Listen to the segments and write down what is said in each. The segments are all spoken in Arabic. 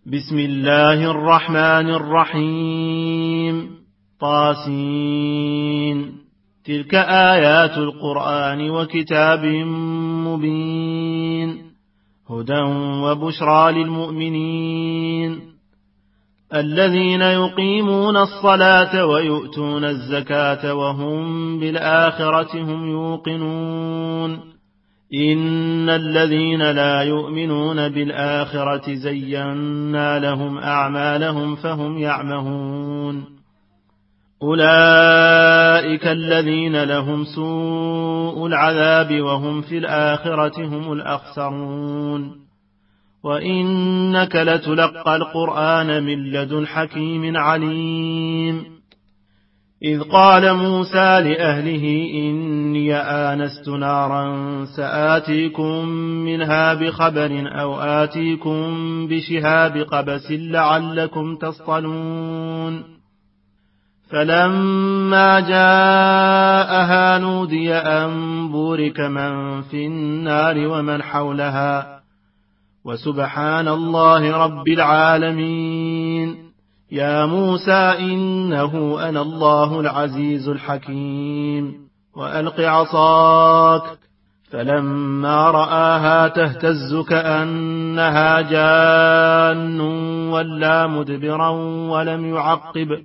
بسم الله الرحمن الرحيم. طاسين. تلك آيات القرآن وكتاب مبين هدى وبشرى للمؤمنين الذين يقيمون الصلاة ويؤتون الزكاة وهم بالآخرة هم يوقنون. إن الذين لا يؤمنون بالآخرة زينا لهم أعمالهم فهم يعمهون. أولئك الذين لهم سوء العذاب وهم في الآخرة هم الأخسرون. وإنك لتلقى القرآن من لدن حكيم عليم. إذ قال موسى لأهله إني آنست نارا سآتيكم منها بخبر أو آتيكم بشهاب قبس لعلكم تصطلون. فلما جاءها نودي أن بورك من في النار ومن حولها وسبحان الله رب العالمين. يا موسى إنه أنا الله العزيز الحكيم وألق عصاك. فلما رآها تهتز كأنها جان ولا مدبرا ولم يعقب.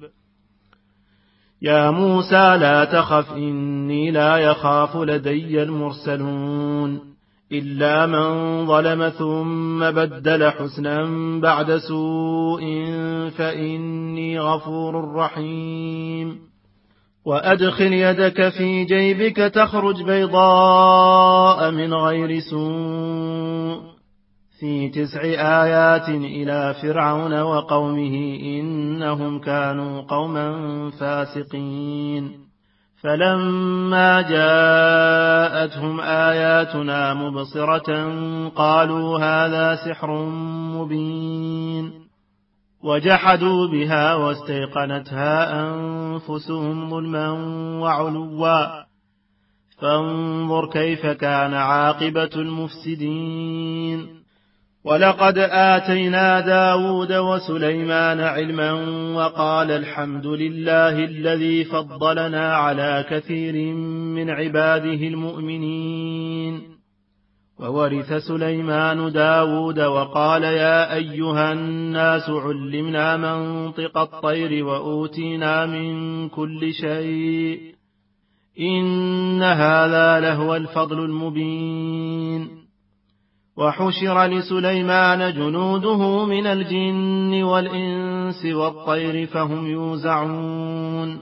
يا موسى لا تخف إني لا يخاف لدي المرسلون إلا من ظلم ثم بدل حسنا بعد سوء فإني غفور رحيم. وأدخل يدك في جيبك تخرج بيضاء من غير سوء في 9 آيات إلى فرعون وقومه إنهم كانوا قوما فاسقين. فلما جاءتهم آياتنا مبصرة قالوا هذا سحر مبين وجحدوا بها واستيقنتها أنفسهم ظلما وعلوا فانظر كيف كان عاقبة المفسدين. ولقد آتينا داود وسليمان علما وقال الحمد لله الذي فضلنا على كثير من عباده المؤمنين. وورث سليمان داود وقال يا أيها الناس علمنا منطق الطير وأوتينا من كل شيء إن هذا لهو الفضل المبين. وحشر لسليمان جنوده من الجن والإنس والطير فهم يوزعون.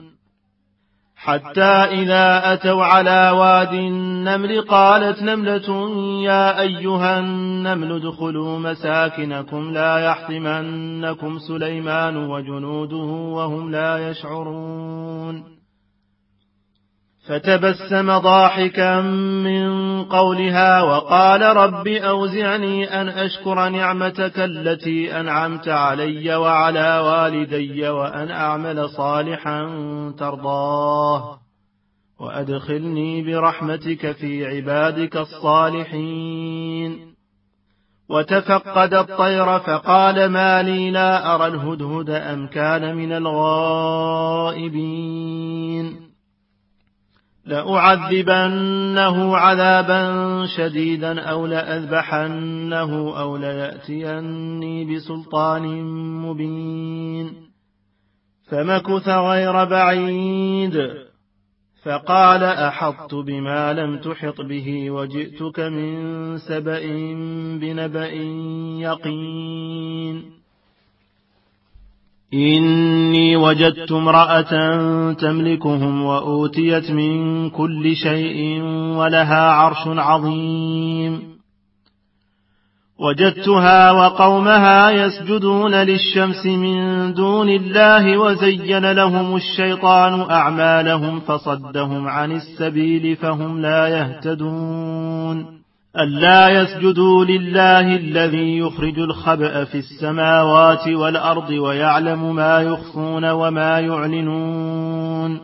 حتى إذا أتوا على واد النمل قالت نملة يا أيها النمل ادخلوا مساكنكم لا يحطمنكم سليمان وجنوده وهم لا يشعرون. فتبسم ضاحكا من قولها وقال رب أوزعني أن أشكر نعمتك التي أنعمت علي وعلى والدي وأن أعمل صالحا ترضاه وأدخلني برحمتك في عبادك الصالحين. وتفقد الطير فقال ما لي لا أرى الهدهد أم كان من الغائبين. لأعذبنه عذابا شديدا أو لأذبحنه أو ليأتيني بسلطان مبين. فمكث غير بعيد فقال أحطت بما لم تحط به وجئتك من سبأ بنبأ يقين. إني وجدت امرأة تملكهم وأوتيت من كل شيء ولها عرش عظيم. وجدتها وقومها يسجدون للشمس من دون الله وزين لهم الشيطان أعمالهم فصدهم عن السبيل فهم لا يهتدون. ألا يسجدوا لله الذي يخرج الخبأ في السماوات والأرض ويعلم ما يخفون وما يعلنون.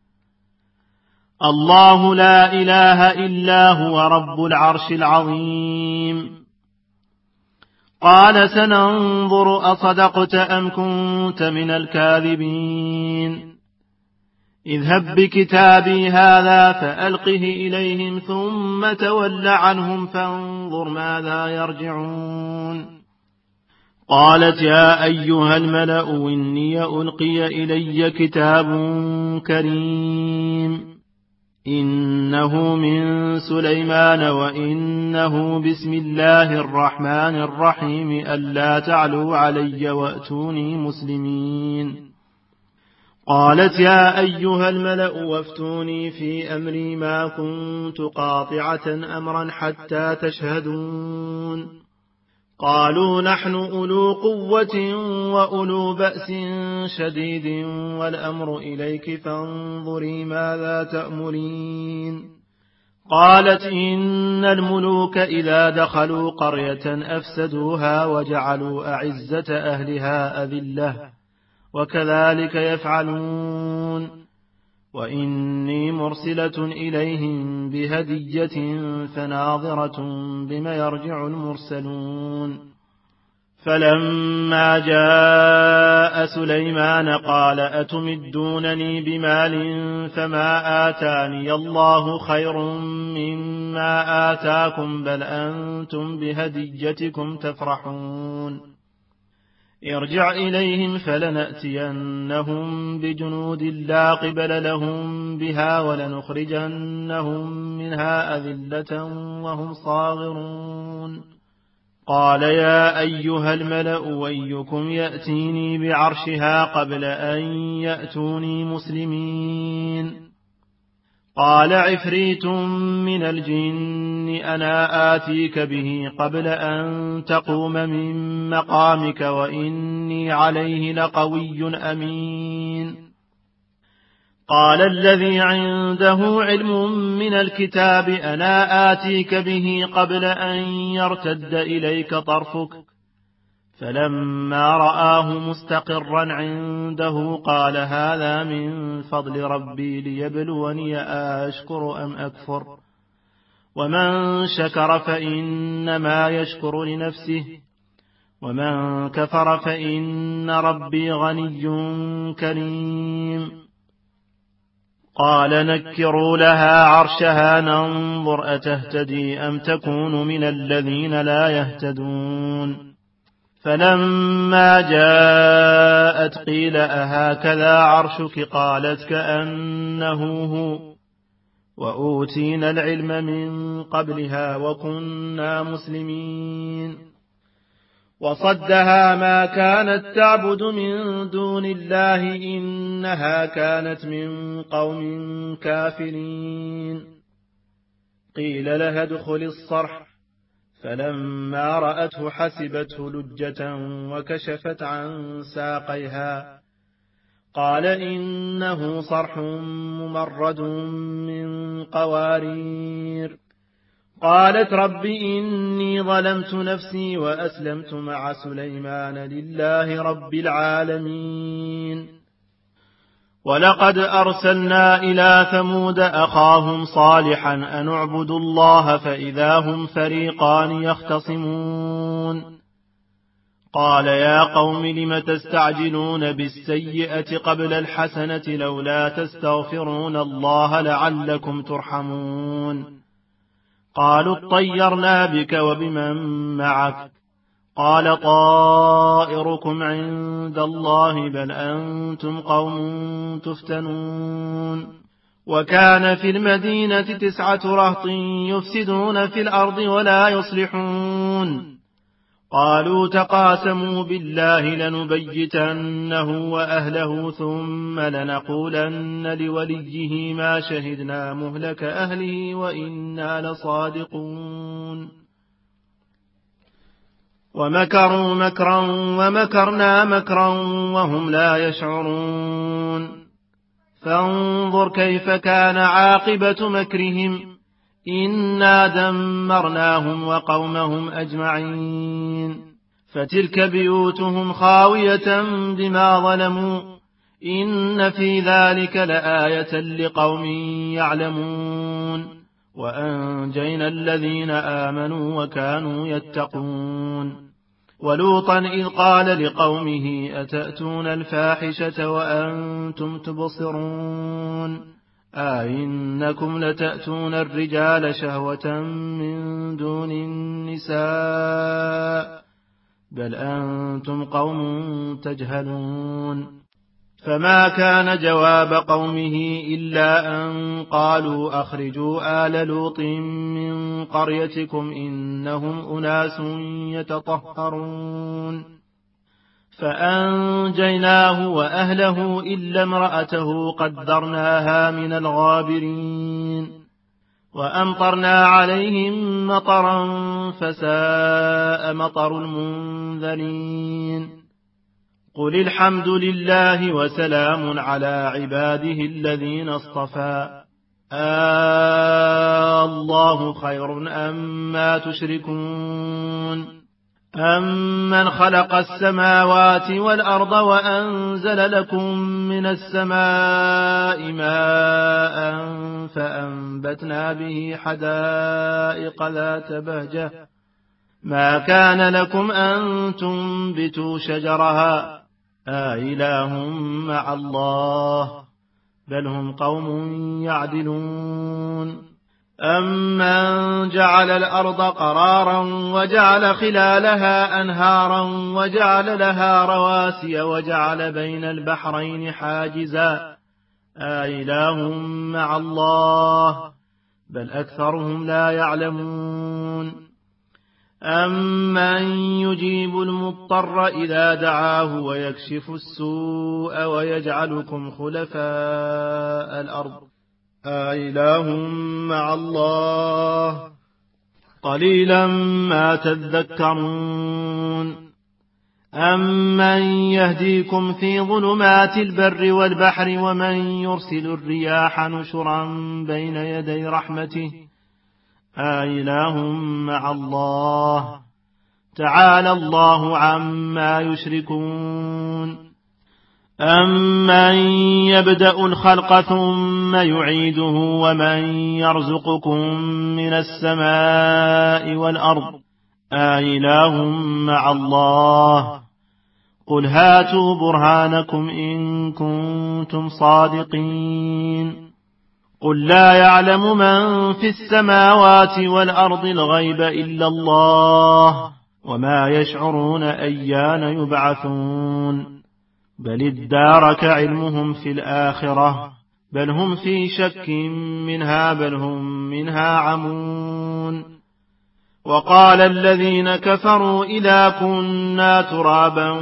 الله لا إله إلا هو رب العرش العظيم. قال سننظر أصدقت أم كنت من الكاذبين اذهب بكتابي هذا فألقه إليهم ثم تول عنهم فانظر ماذا يرجعون قالت يا أيها الملأ إني ألقي إلي كتاب كريم إنه من سليمان وإنه بسم الله الرحمن الرحيم ألا تعلوا علي وأتوني مسلمين قالت يا أيها الملأ وافتوني في أمري ما كنت قاطعة أمرا حتى تشهدون قالوا نحن أولو قوة وأولو بأس شديد والأمر إليك فانظري ماذا تأمرين قالت إن الملوك إذا دخلوا قرية أفسدوها وجعلوا أعزة أهلها أذلة وكذلك يفعلون وإني مرسلة إليهم بهدية فناظرة بما يرجع المرسلون فلما جاء سليمان قال أتمدونني بمال فما آتاني الله خير مما آتاكم بل أنتم بهديتكم تفرحون ارجع إليهم فلنأتينهم بجنود لا قبل لهم بها ولنخرجنهم منها أذلة وهم صاغرون قال يا أيها الملأ أيكم يأتيني بعرشها قبل أن يأتوني مسلمين قال عفريت من الجن أنا آتيك به قبل أن تقوم من مقامك وإني عليه لقوي أمين قال الذي عنده علم من الكتاب أنا آتيك به قبل أن يرتد إليك طرفك فلما رآه مستقرا عنده قال هذا من فضل ربي ليبلوني أشكر أم أكفر ومن شكر فإنما يشكر لنفسه ومن كفر فإن ربي غني كريم قال نكروا لها عرشها ننظر أتهتدي أم تكون من الذين لا يهتدون فلما جاءت قيل أهكذا عرشك قالت كأنه هو وأوتينا العلم من قبلها وكنا مسلمين وصدها ما كانت تعبد من دون الله إنها كانت من قوم كافرين قيل لها ادخل الصرح فلما رأته حسبته لجة وكشفت عن ساقيها قال إنه صرح ممرد من قوارير قالت رب إني ظلمت نفسي وأسلمت مع سليمان لله رب العالمين ولقد أرسلنا إلى ثمود أخاهم صالحا أن اعبدوا الله فإذا هم فريقان يختصمون قال يا قوم لم تستعجلون بالسيئة قبل الحسنة لولا تستغفرون الله لعلكم ترحمون قالوا اطيرنا بك وبمن معك قال طائركم عند الله بل أنتم قوم تفتنون وكان في المدينة 9 رهط يفسدون في الأرض ولا يصلحون قالوا تقاسموا بالله لنبيتنه وأهله ثم لنقولن لوليه ما شهدنا مهلك أهله وإنا لصادقون ومكروا مكرا ومكرنا مكرا وهم لا يشعرون فانظر كيف كان عاقبة مكرهم إنا دمرناهم وقومهم أجمعين فتلك بيوتهم خاوية بما ظلموا إن في ذلك لآية لقوم يعلمون وأنجينا الذين آمنوا وكانوا يتقون ولوطا إذ قال لقومه أتأتون الفاحشة وأنتم تبصرون أئنكم لتأتون الرجال شهوة من دون النساء بل أنتم قوم تجهلون فما كان جواب قومه إلا أن قالوا أخرجوا آل لوط من قريتكم إنهم أناس يتطهرون فأنجيناه وأهله إلا امرأته قدرناها من الغابرين وأمطرنا عليهم مطرا فساء مطر المنذرين قل الحمد لله وسلام على عباده الذين اصطفى الله خير أما تشركون أمن خلق السماوات والأرض وأنزل لكم من السماء ماء فأنبتنا به حدائق ذات بهجة ما كان لكم أن تنبتوا شجرها إله مع الله بل هم قوم يعدلون أمن جعل الأرض قرارا وجعل خلالها أنهارا وجعل لها رواسي وجعل بين البحرين حاجزا إله مع الله بل أكثرهم لا يعلمون أمن يجيب المضطر إذا دعاه ويكشف السوء ويجعلكم خلفاء الأرض إله مع الله قليلا ما تذكرون أمن يهديكم في ظلمات البر والبحر ومن يرسل الرياح نشرا بين يدي رحمته إله مع الله تعالى الله عما يشركون أمن يبدأ الخلق ثم يعيده ومن يرزقكم من السماء والأرض إله مع الله قل هاتوا برهانكم إن كنتم صادقين قل لا يعلم من في السماوات والأرض الغيب إلا الله وما يشعرون أيان يبعثون بل ادارك علمهم في الآخرة بل هم في شك منها بل هم منها عمون وقال الذين كفروا إذا كنا ترابا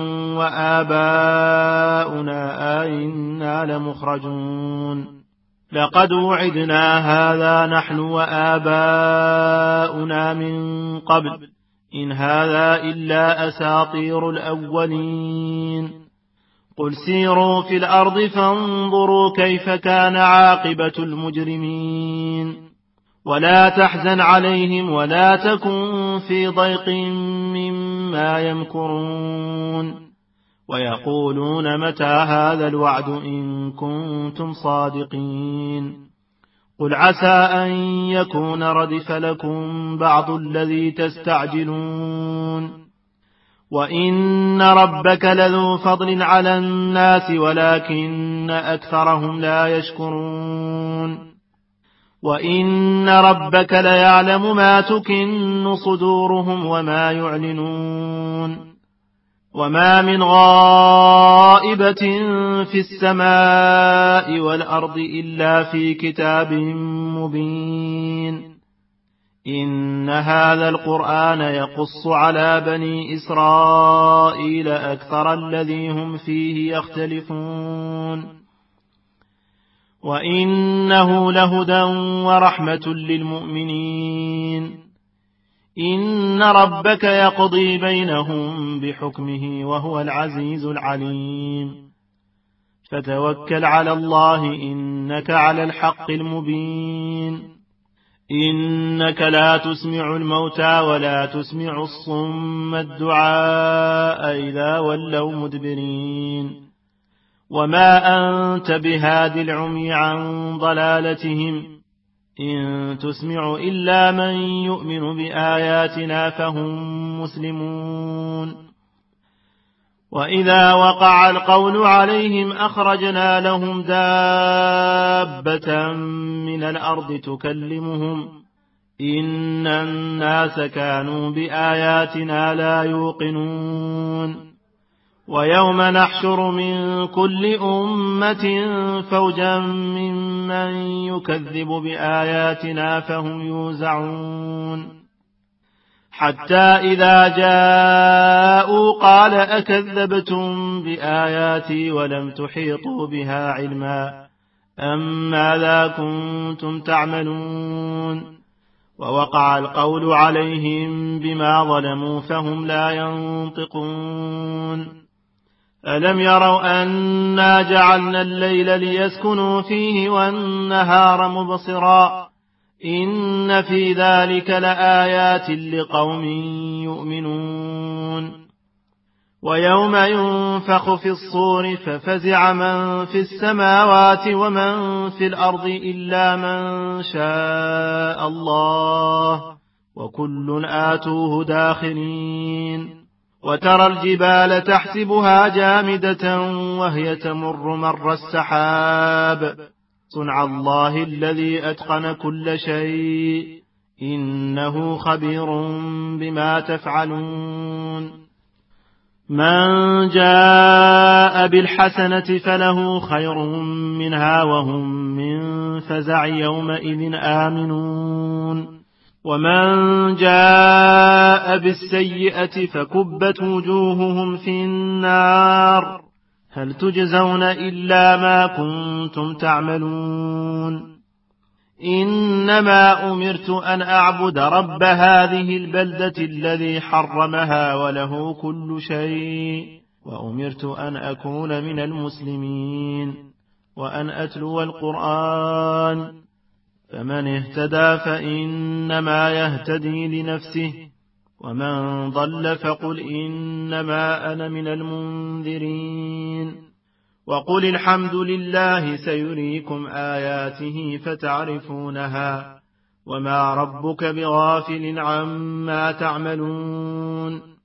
وآباؤنا أئنا لمخرجون لقد وعدنا هذا نحن وآباؤنا من قبل إن هذا إلا أساطير الأولين قل سيروا في الأرض فانظروا كيف كان عاقبة المجرمين ولا تحزن عليهم ولا تكن في ضيق مما يمكرون ويقولون متى هذا الوعد إن كنتم صادقين قل عسى أن يكون ردف لكم بعض الذي تستعجلون وإن ربك لذو فضل على الناس ولكن أكثرهم لا يشكرون وإن ربك ليعلم ما تكن صدورهم وما يعلنون وما من غائبة في السماء والأرض إلا في كتاب مبين إن هذا القرآن يقص على بني إسرائيل أكثر الذي هم فيه يختلفون وإنه لهدى ورحمة للمؤمنين إن ربك يقضي بينهم بحكمه وهو العزيز العليم فتوكل على الله إنك على الحق المبين إنك لا تسمع الموتى ولا تسمع الصم الدعاء إذا ولوا مدبرين وما أنت بهاد العمي عن ضلالتهم إن تسمع إلا من يؤمن بآياتنا فهم مسلمون وإذا وقع القول عليهم أخرجنا لهم دابة من الأرض تكلمهم إن الناس كانوا بآياتنا لا يوقنون ويوم نحشر من كل أمة فوجا ممن يكذب بآياتنا فهم يوزعون حتى إذا جاءوا قال أكذبتم بآياتي ولم تحيطوا بها علما أم ماذا كنتم تعملون ووقع القول عليهم بما ظلموا فهم لا ينطقون ألم يروا أنا جعلنا الليل ليسكنوا فيه والنهار مبصرا إن في ذلك لآيات لقوم يؤمنون ويوم ينفخ في الصور ففزع من في السماوات ومن في الأرض إلا من شاء الله وكل آتوه داخرين وترى الجبال تحسبها جامدة وهي تمر مر السحاب صنع الله الذي أتقن كل شيء إنه خبير بما تفعلون من جاء بالحسنة فله خير منها وهم من فزع يومئذ آمنون ومن جاء بالسيئة فكبت وجوههم في النار هل تجزون إلا ما كنتم تعملون إنما أمرت أن أعبد رب هذه البلدة الذي حرمها وله كل شيء وأمرت أن أكون من المسلمين وأن أتلو القرآن فمن اهتدى فإنما يهتدي لنفسه ومن ضل فقل إنما أنا من المنذرين وقل الحمد لله سيريكم آياته فتعرفونها وما ربك بغافل عما تعملون